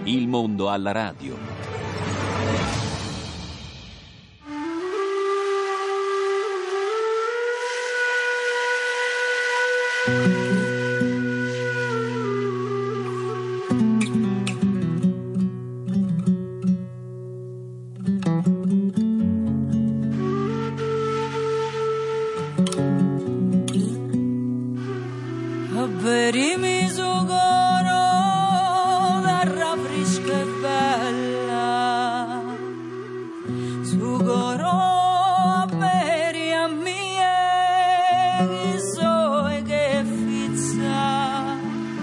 Il mondo alla radio. Berimi sugoro terra fresca e bella, sugoro beri a mia che so e che fizza,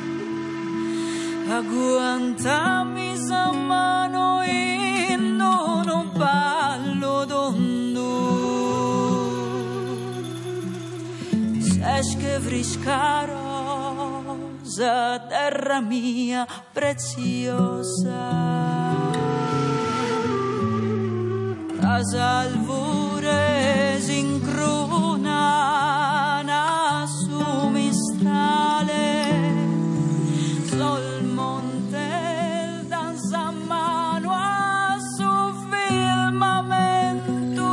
agguantami sa mano in non ballo tondo, sesche friscaro terra mia preziosa, la salvure si incruna su mistrale, sul monte danza mano a su firmamento.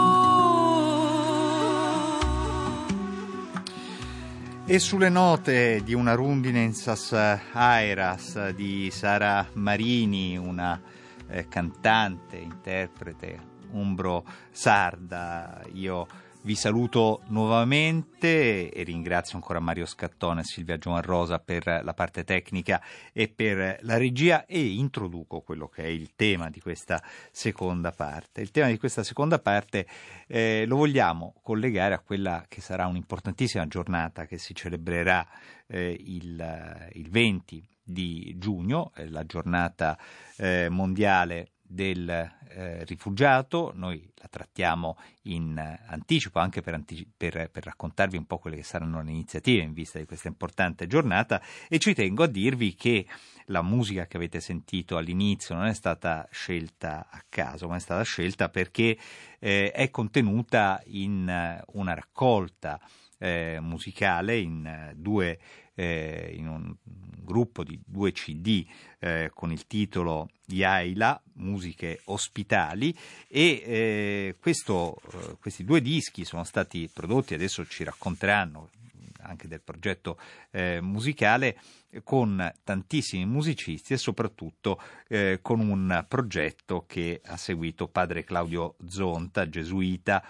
E sulle note di una rondine in sas aeras di Sara Marini, una cantante, interprete umbro-sarda, io vi saluto nuovamente e ringrazio ancora Mario Scattone e Silvia Giovanrosa per la parte tecnica e per la regia, e introduco quello che è il tema di questa seconda parte. Il tema di questa seconda parte lo vogliamo collegare a quella che sarà un'importantissima giornata che si celebrerà il 20 di giugno, la giornata mondiale del rifugiato. Noi la trattiamo in anticipo anche per raccontarvi un po' quelle che saranno le iniziative in vista di questa importante giornata, e ci tengo a dirvi che la musica che avete sentito all'inizio non è stata scelta a caso, ma è stata scelta perché è contenuta in una raccolta musicale in un gruppo di 2 CD con il titolo Yaila, musiche ospitali, e questi 2 dischi sono stati prodotti, adesso ci racconteranno anche del progetto musicale, con tantissimi musicisti e soprattutto con un progetto che ha seguito padre Claudio Zonta, gesuita,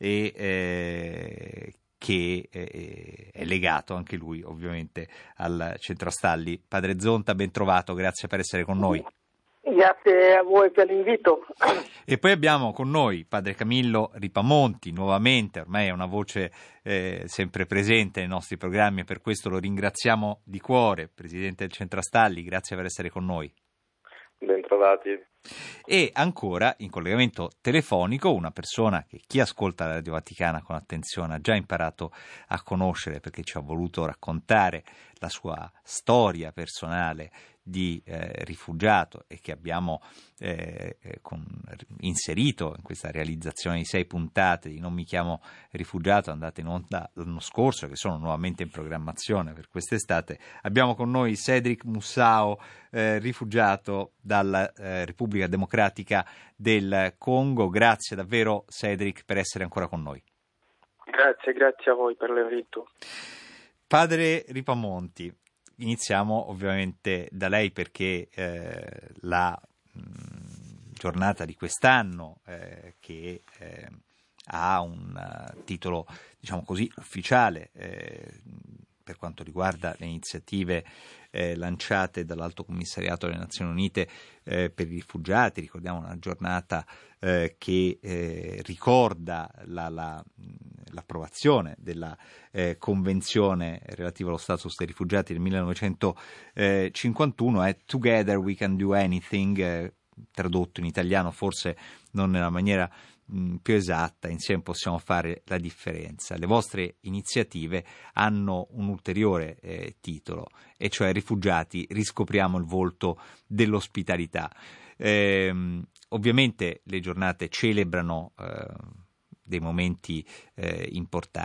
e che è legato anche lui ovviamente al Centro Astalli. Padre Zonta, ben trovato, grazie per essere con noi. Grazie a voi per l'invito. E poi abbiamo con noi padre Camillo Ripamonti, nuovamente, ormai è una voce sempre presente nei nostri programmi e per questo lo ringraziamo di cuore, presidente del Centro Astalli, grazie per essere con noi. Bentrovati. E ancora in collegamento telefonico una persona che chi ascolta la Radio Vaticana con attenzione ha già imparato a conoscere, perché ci ha voluto raccontare la sua storia personale di rifugiato, e che abbiamo inserito in questa realizzazione di 6 puntate di Non mi chiamo rifugiato, andate in onda l'anno scorso, che sono nuovamente in programmazione per quest'estate. Abbiamo con noi Cédric Moussao, rifugiato dalla Repubblica Democratica del Congo. Grazie davvero Cédric per essere ancora con noi. Grazie a voi per l'invito. Padre Ripamonti, iniziamo ovviamente da lei, perché la giornata di quest'anno che ha un titolo, diciamo così, ufficiale per quanto riguarda le iniziative lanciate dall'Alto Commissariato delle Nazioni Unite per i rifugiati. Ricordiamo una giornata che ricorda l'approvazione della convenzione relativa allo status dei rifugiati del 1951, è Together We Can Do Anything, tradotto in italiano forse non nella maniera più esatta, insieme possiamo fare la differenza. Le vostre iniziative hanno un ulteriore titolo, e cioè Rifugiati, riscopriamo il volto dell'ospitalità. Ovviamente le giornate celebrano dei momenti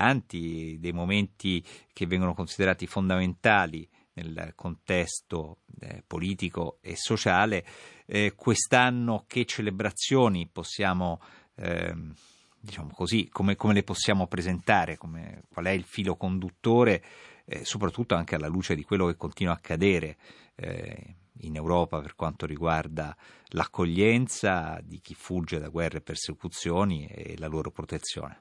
importanti, dei momenti che vengono considerati fondamentali nel contesto politico e sociale. Quest'anno che celebrazioni possiamo, diciamo così, come le possiamo presentare, qual è il filo conduttore, soprattutto anche alla luce di quello che continua a accadere in Europa per quanto riguarda l'accoglienza di chi fugge da guerre e persecuzioni e la loro protezione?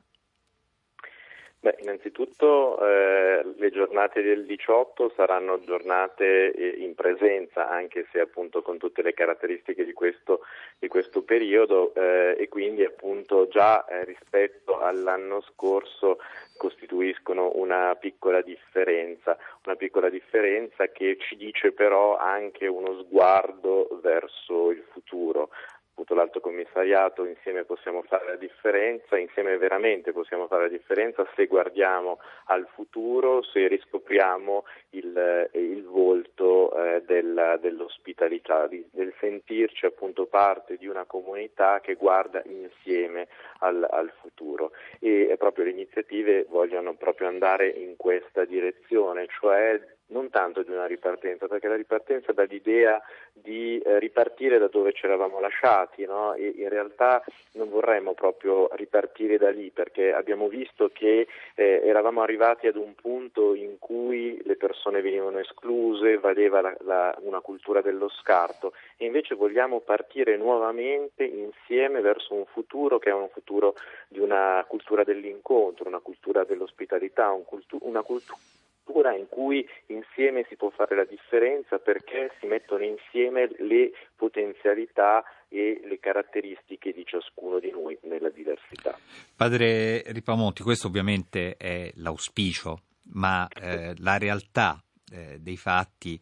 Innanzitutto le giornate del 18 saranno giornate in presenza, anche se appunto con tutte le caratteristiche di questo periodo, e quindi appunto già rispetto all'anno scorso costituiscono una piccola differenza che ci dice però anche uno sguardo verso il futuro. L'Alto Commissariato insieme possiamo fare la differenza, insieme veramente possiamo fare la differenza se guardiamo al futuro, se riscopriamo il volto dell'ospitalità, del sentirci appunto parte di una comunità che guarda insieme al futuro, e proprio le iniziative vogliono proprio andare in questa direzione, cioè non tanto di una ripartenza, perché la ripartenza dà l'idea di ripartire da dove ci eravamo lasciati, no? E in realtà non vorremmo proprio ripartire da lì, perché abbiamo visto che eravamo arrivati ad un punto in cui le persone venivano escluse, valeva una cultura dello scarto, e invece vogliamo partire nuovamente insieme verso un futuro che è un futuro di una cultura dell'incontro, una cultura dell'ospitalità, una cultura in cui insieme si può fare la differenza, perché si mettono insieme le potenzialità e le caratteristiche di ciascuno di noi nella diversità. Padre Ripamonti, questo ovviamente è l'auspicio, ma la realtà dei fatti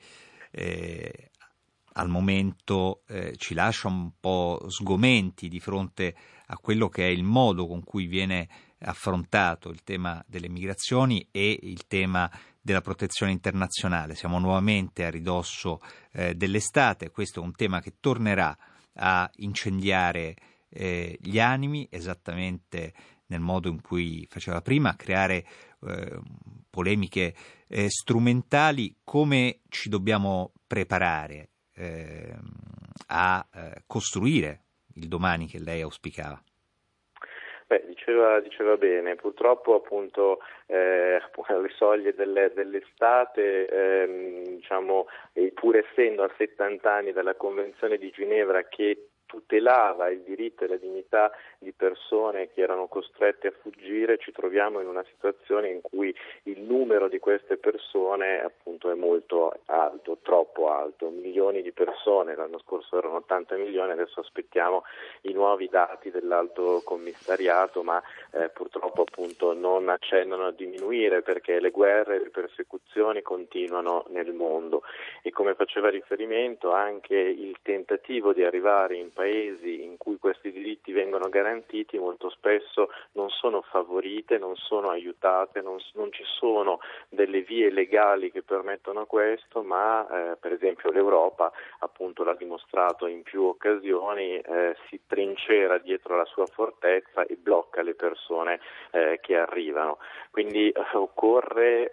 al momento ci lascia un po' sgomenti di fronte a quello che è il modo con cui viene affrontato il tema delle migrazioni e il tema della protezione internazionale. Siamo nuovamente a ridosso dell'estate, questo è un tema che tornerà a incendiare gli animi esattamente nel modo in cui faceva prima, a creare polemiche strumentali. Come ci dobbiamo preparare a costruire il domani che lei auspicava? Diceva bene, purtroppo appunto alle soglie dell'estate, pur essendo a 70 anni dalla Convenzione di Ginevra che tutelava il diritto e la dignità di persone che erano costrette a fuggire, ci troviamo in una situazione in cui il numero di queste persone appunto è molto alto, troppo alto, milioni di persone, l'anno scorso erano 80 milioni, adesso aspettiamo i nuovi dati dell'Alto Commissariato, ma purtroppo appunto non accennano a diminuire, perché le guerre e le persecuzioni continuano nel mondo, e come faceva riferimento anche il tentativo di arrivare in paesi in cui questi diritti vengono garantiti molto spesso non sono favorite, non sono aiutate, non ci sono delle vie legali che permettono questo, ma per esempio l'Europa appunto l'ha dimostrato in più occasioni, si trincera dietro la sua fortezza e blocca le persone che arrivano. Quindi occorre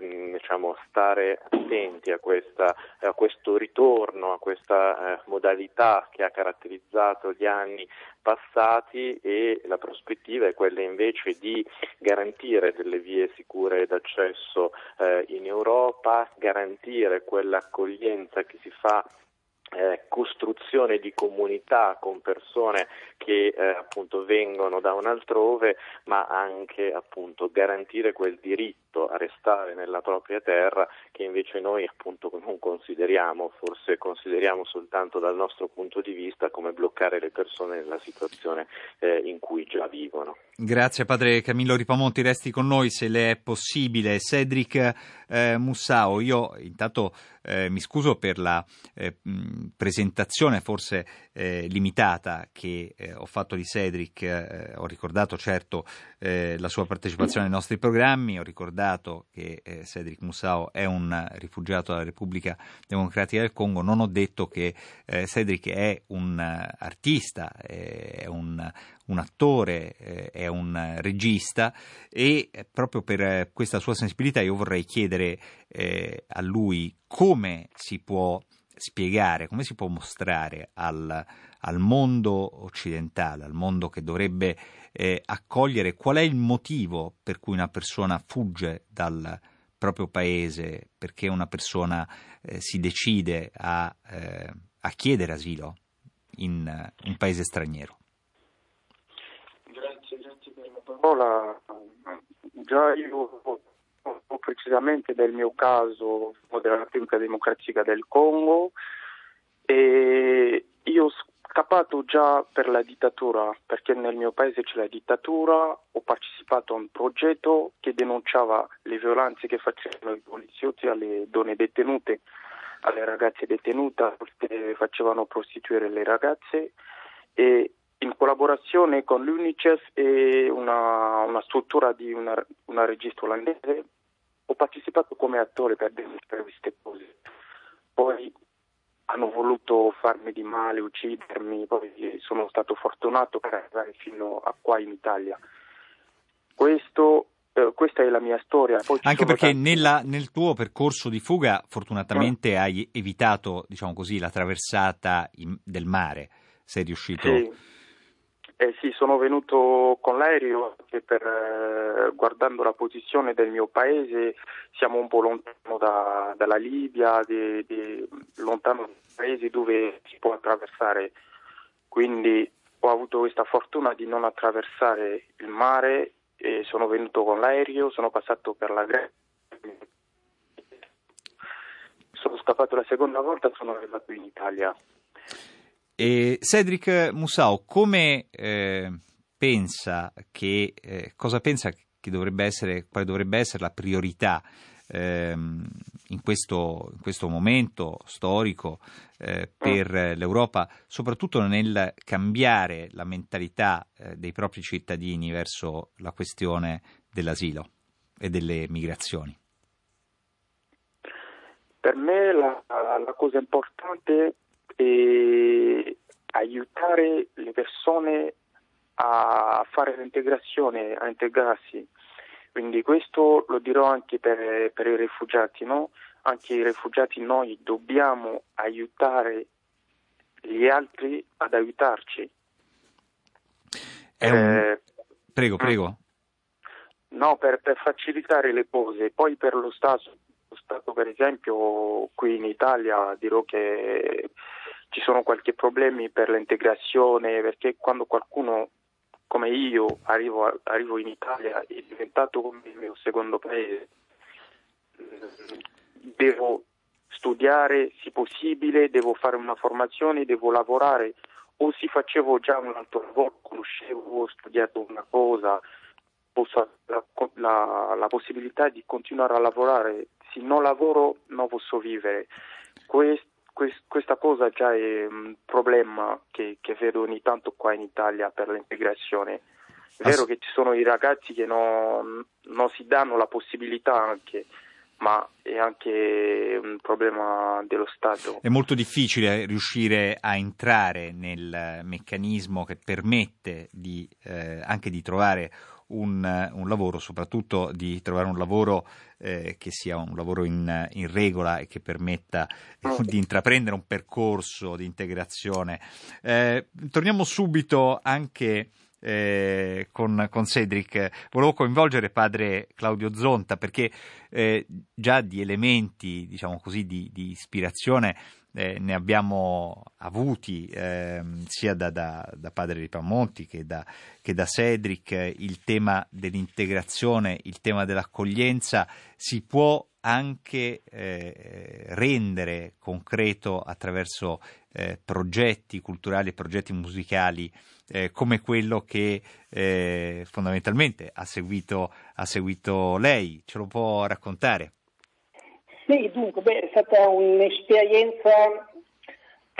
stare attenti a questo ritorno, a questa modalità che ha caratterizzato gli anni passati, e la prospettiva è quella invece di garantire delle vie sicure d'accesso in Europa, garantire quell'accoglienza che si fa, costruzione di comunità con persone che appunto vengono da un altrove, ma anche appunto garantire quel diritto a restare nella propria terra che invece noi appunto non consideriamo, forse consideriamo soltanto dal nostro punto di vista come bloccare le persone nella situazione in cui già vivono. Grazie padre Camillo Ripamonti, resti con noi se le è possibile. Cedric Mussao, io intanto mi scuso per la presentazione forse limitata che ho fatto di Cedric. Ho ricordato certo la sua partecipazione ai nostri programmi, ho ricordato che Cedric Mussao è un rifugiato dalla Repubblica Democratica del Congo. Non ho detto che Cedric è un artista, è un attore, è un regista, e proprio per questa sua sensibilità io vorrei chiedere a lui come si può spiegare, come si può mostrare al mondo occidentale, al mondo che dovrebbe accogliere, qual è il motivo per cui una persona fugge dal proprio paese, perché una persona si decide a chiedere asilo in un paese straniero? Grazie per la parola. Già io precisamente del mio caso della Repubblica Democratica del Congo, e io ho scappato già per la dittatura, perché nel mio paese c'è la dittatura. Ho partecipato a un progetto che denunciava le violenze che facevano i poliziotti alle donne detenute, alle ragazze detenute, che facevano prostituire le ragazze, e in collaborazione con l'UNICEF e una struttura di una regista olandese ho partecipato come attore per denunciare queste cose. Poi hanno voluto farmi di male, uccidermi, poi sono stato fortunato per arrivare fino a qua in Italia. Questa è la mia storia. Poi anche perché nel tuo percorso di fuga fortunatamente hai evitato, diciamo così, la traversata del mare. Sei riuscito... Sì, sono venuto con l'aereo che guardando la posizione del mio paese siamo un po' lontano dalla Libia, lontano dai paesi dove si può attraversare, quindi ho avuto questa fortuna di non attraversare il mare e sono venuto con l'aereo, sono passato per la Grecia, sono scappato la seconda volta, sono arrivato in Italia. E Cédric Moussao, come pensa cosa pensa che dovrebbe essere, quale dovrebbe essere la priorità in questo momento storico per l'Europa, soprattutto nel cambiare la mentalità dei propri cittadini verso la questione dell'asilo e delle migrazioni? Per me la cosa importante e aiutare le persone a fare l'integrazione, a integrarsi. Quindi questo lo dirò anche per i rifugiati, no? Anche i rifugiati noi dobbiamo aiutare gli altri ad aiutarci. Prego. No, per facilitare le cose. Poi per lo Stato per esempio qui in Italia dirò che ci sono qualche problemi per l'integrazione, perché quando qualcuno come io arrivo in Italia è diventato come il mio secondo paese. Devo studiare, se possibile, devo fare una formazione, devo lavorare, o se facevo già un altro lavoro, conoscevo, ho studiato una cosa, posso la possibilità di continuare a lavorare. Se non lavoro non posso vivere. Questa cosa già è un problema che vedo ogni tanto qua in Italia per l'integrazione. È vero che ci sono i ragazzi che non si danno la possibilità anche, ma è anche un problema dello Stato. È molto difficile riuscire a entrare nel meccanismo che permette anche di trovare un lavoro, soprattutto di trovare un lavoro che sia un lavoro in regola e che permetta di intraprendere un percorso di integrazione. Torniamo subito anche con Cédric. Volevo coinvolgere padre Claudio Zonta perché già di elementi, diciamo così, di ispirazione ne abbiamo avuti sia da padre Ripamonti che da Cédric. Il tema dell'integrazione, il tema dell'accoglienza si può anche rendere concreto attraverso progetti culturali e progetti musicali come quello che fondamentalmente ha seguito lei. Ce lo può raccontare? Sì, dunque, è stata un'esperienza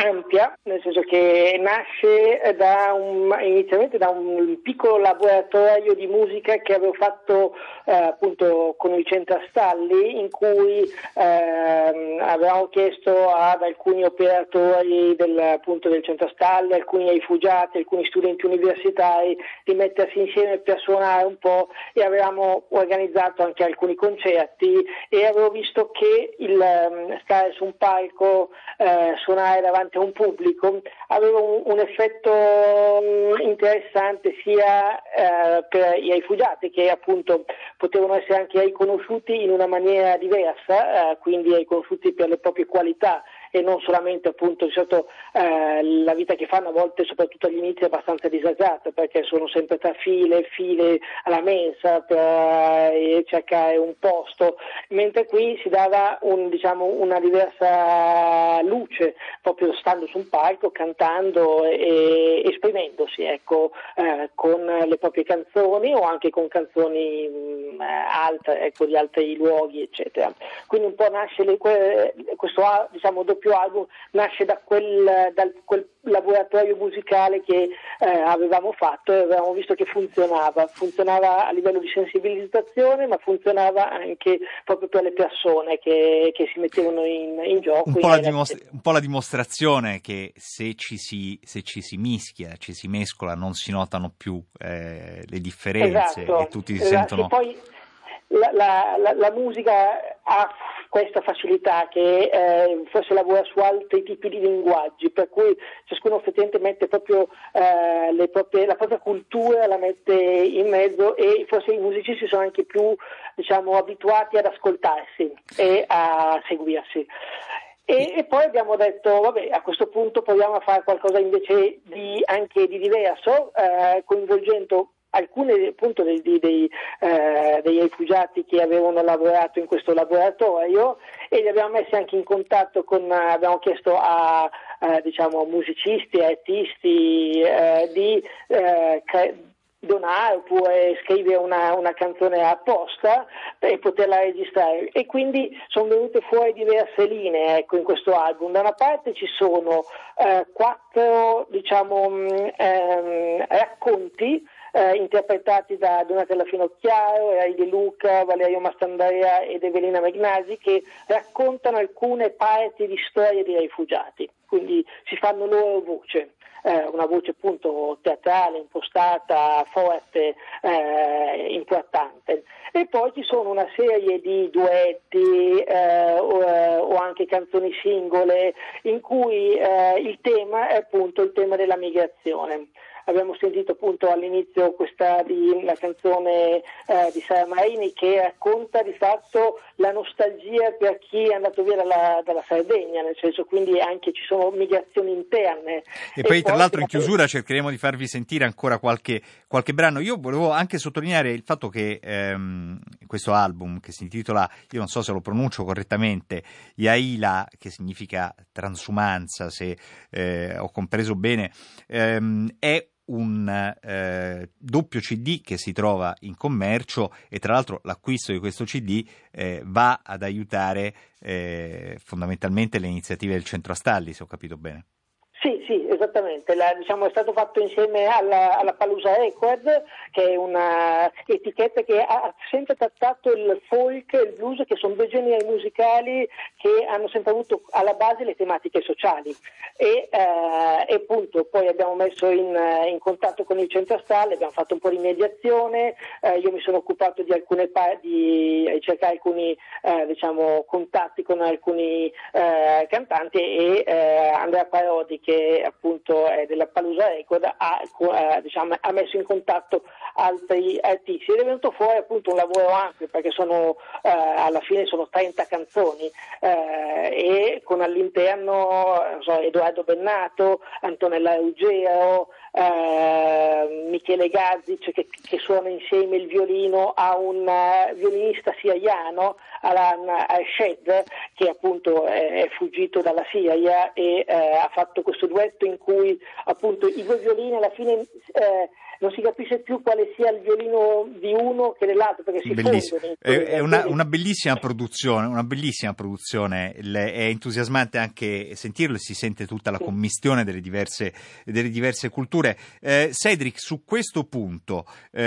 ampia, nel senso che nasce inizialmente da un piccolo laboratorio di musica che avevo fatto appunto con il Centro Astalli, in cui avevamo chiesto ad alcuni operatori del Centro Astalli, alcuni rifugiati, alcuni studenti universitari di mettersi insieme per suonare un po', e avevamo organizzato anche alcuni concerti, e avevo visto che il stare su un palco, suonare davanti a un pubblico aveva un effetto interessante sia per i rifugiati, che appunto potevano essere anche riconosciuti in una maniera diversa, quindi riconosciuti per le proprie qualità e non solamente appunto la vita che fanno a volte, soprattutto agli inizi, è abbastanza disagiata, perché sono sempre tra file alla mensa per cercare un posto, mentre qui si dava una diversa luce, proprio stando su un palco, cantando e esprimendosi, con le proprie canzoni o anche con canzoni altre, di altri luoghi, eccetera. Quindi un po' nasce questo doppio album nasce dal quel laboratorio musicale che avevamo fatto, e avevamo visto che funzionava a livello di sensibilizzazione, ma funzionava anche proprio per le persone che si mettevano in gioco. Un po' la dimostrazione che se ci si mischia, ci si mescola, non si notano più le differenze, esatto, e tutti si sentono. E poi la musica ha questa facilità che forse lavora su altri tipi di linguaggi, per cui ciascuno effettivamente mette proprio la propria cultura, la mette in mezzo, e forse i musicisti sono anche più abituati ad ascoltarsi e a seguirsi. E poi abbiamo detto, vabbè, a questo punto proviamo a fare qualcosa invece anche di diverso, coinvolgendo alcuni appunto dei rifugiati che avevano lavorato in questo laboratorio, e li abbiamo messi anche in contatto abbiamo chiesto a musicisti, artisti di donare oppure scrivere una canzone apposta per poterla registrare, e quindi sono venute fuori diverse linee in questo album. Da una parte ci sono 4 racconti interpretati da Donatella Finocchiaro, Rai De Luca, Valerio Mastandrea ed Evelina Magnasi, che raccontano alcune parti di storie dei rifugiati, quindi si fanno loro voce. Una voce appunto teatrale, impostata, forte, importante. E poi ci sono una serie di duetti o anche canzoni singole in cui il tema è appunto il tema della migrazione. Abbiamo sentito appunto all'inizio la canzone di Sara Marini, che racconta di fatto la nostalgia per chi è andato via dalla Sardegna, nel senso, quindi anche ci sono migrazioni interne. E poi tra l'altro in chiusura cercheremo di farvi sentire ancora qualche brano. Io volevo anche sottolineare il fatto che questo album, che si intitola, io non so se lo pronuncio correttamente, Yaila, che significa transumanza, se ho compreso bene, è un doppio CD che si trova in commercio, e tra l'altro l'acquisto di questo CD va ad aiutare fondamentalmente le iniziative del Centro Astalli, se ho capito bene. Sì, esattamente. È stato fatto insieme alla Palusa Records, che è una etichetta che ha sempre trattato il folk e il blues, che sono 2 generi musicali che hanno sempre avuto alla base le tematiche sociali. E appunto poi abbiamo messo in contatto con il Centro Astalli, abbiamo fatto un po' di mediazione, io mi sono occupato di cercare alcuni contatti con alcuni cantanti, e Andrea Parodi, che appunto è della Palusa Record, ha messo in contatto altri artisti, ed è venuto fuori appunto un lavoro ampio, perché alla fine sono 30 canzoni, e con all'interno Edoardo Bennato, Antonella Ruggero, Michele Gazzic, che suona insieme il violino a un violinista siriano, Alan Arshed, che appunto è fuggito dalla Siria, e ha fatto questo duetto in cui appunto i 2 violini alla fine non si capisce più quale sia il violino di uno che dell'altro, perché si fondono. È una bellissima produzione, è entusiasmante anche sentirlo e si sente tutta la commistione delle diverse culture. Cedric, su questo punto,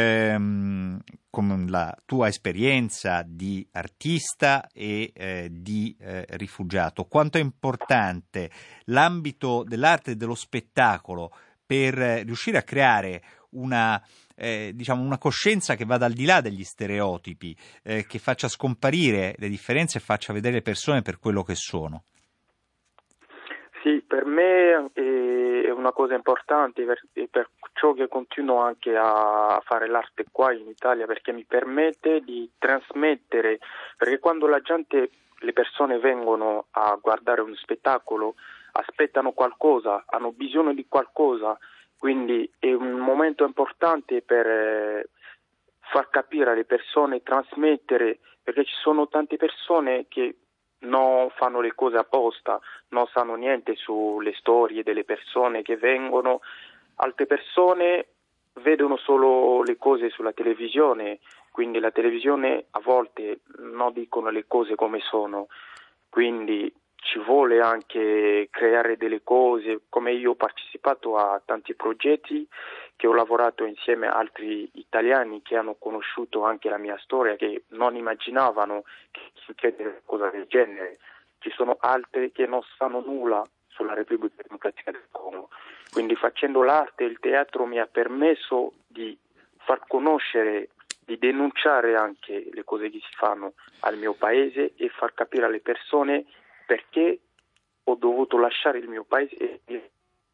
con la tua esperienza di artista e di rifugiato, quanto è importante l'ambito dell'arte e dello spettacolo per riuscire a creare una coscienza che vada al di là degli stereotipi, che faccia scomparire le differenze e faccia vedere le persone per quello che sono? Sì, per me è una cosa importante e per ciò che continuo anche a fare l'arte qua in Italia, perché mi permette di trasmettere, perché quando le persone vengono a guardare uno spettacolo, aspettano qualcosa, hanno bisogno di qualcosa, quindi è un momento importante per far capire alle persone, trasmettere, perché ci sono tante persone che non fanno le cose apposta, non sanno niente sulle storie delle persone che vengono. Altre persone vedono solo le cose sulla televisione, quindi la televisione a volte non dicono le cose come sono, quindi ci vuole anche creare delle cose, come io ho partecipato a tanti progetti, che ho lavorato insieme a altri italiani che hanno conosciuto anche la mia storia, che non immaginavano che succede una cosa del genere. Ci sono altri che non sanno nulla sulla Repubblica Democratica del Congo. Quindi facendo l'arte e il teatro mi ha permesso di far conoscere, di denunciare anche le cose che si fanno al mio paese e far capire alle persone perché ho dovuto lasciare il mio paese. E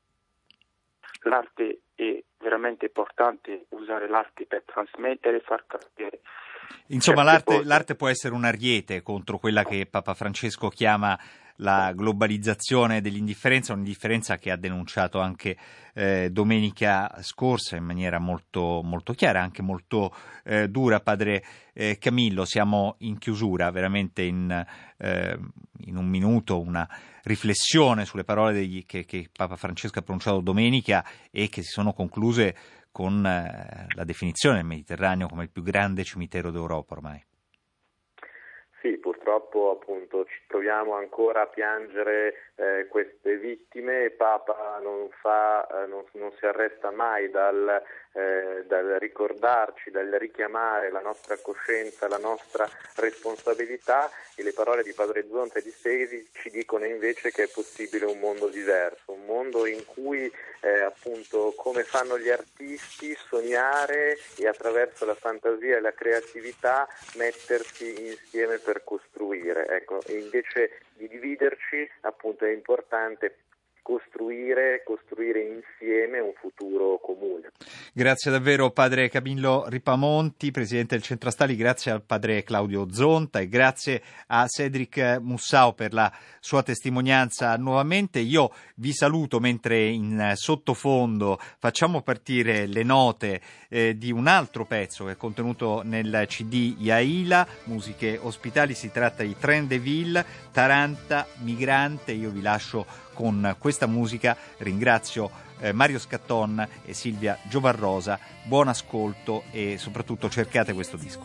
l'arte è veramente importante, usare l'arte per trasmettere e far capire. Insomma, l'arte può essere un ariete contro quella che Papa Francesco chiama la globalizzazione dell'indifferenza, un'indifferenza che ha denunciato anche domenica scorsa in maniera molto, molto chiara, anche molto dura. Padre Camillo, siamo in chiusura, veramente in un minuto una riflessione sulle parole che Papa Francesco ha pronunciato domenica e che si sono concluse con la definizione del Mediterraneo come il più grande cimitero d'Europa ormai. Sì, purtroppo appunto ci troviamo ancora a piangere queste vittime. Papa non si arresta mai dal ricordarci, dal richiamare la nostra coscienza, la nostra responsabilità, e le parole di Padre Zonta e di Sesi ci dicono invece che è possibile un mondo diverso, un mondo in cui appunto, come fanno gli artisti, sognare e attraverso la fantasia e la creatività mettersi insieme per costruire. Ecco, e invece di dividerci, appunto, è importante costruire insieme un futuro comune. Grazie davvero Padre Camillo Ripamonti, Presidente del Centro Astali, grazie al Padre Claudio Zonta e grazie a Cedric Mussao per la sua testimonianza nuovamente. Io vi saluto mentre in sottofondo facciamo partire le note di un altro pezzo che è contenuto nel CD Yaila, Musiche Ospitali. Si tratta di Tren de Ville, Taranta, Migrante. Io vi lascio con questa musica, ringrazio Mario Scatton e Silvia Giovarrosa, buon ascolto e soprattutto cercate questo disco.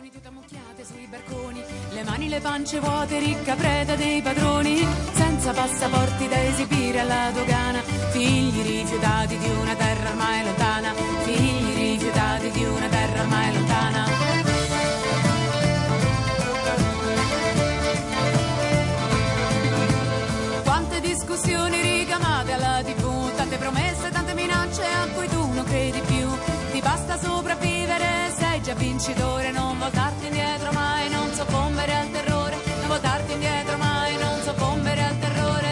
Le mani, le pance vuote, ricca preda dei padroni, senza passaporti da esibire alla dogana, figli rifiutati di una terra ormai lontana, figli rifiutati di una terra ormai lontana. Discussioni ricamate alla TV, tante promesse, tante minacce a cui tu non credi più. Ti basta sopravvivere, sei già vincitore. Non voltarti indietro mai, non soccombere al terrore. Non voltarti indietro mai, non soccombere al terrore.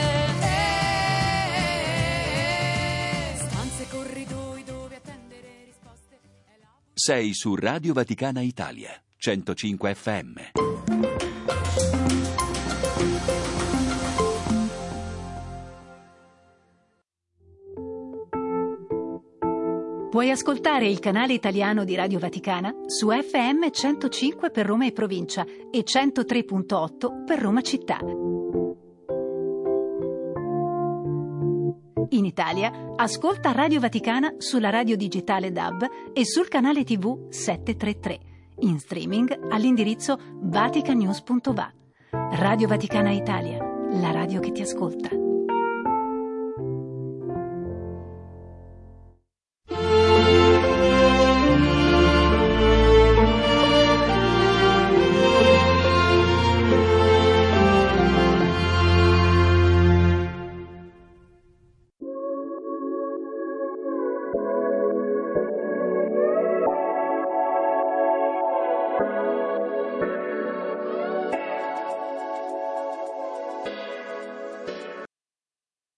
Stanze, corridoi dove attendere risposte. Sei su Radio Vaticana Italia, 105 FM. Puoi ascoltare il canale italiano di Radio Vaticana su FM 105 per Roma e provincia e 103.8 per Roma città. In Italia, ascolta Radio Vaticana sulla radio digitale DAB e sul canale TV 733. In streaming all'indirizzo vaticanews.va. Radio Vaticana Italia, la radio che ti ascolta.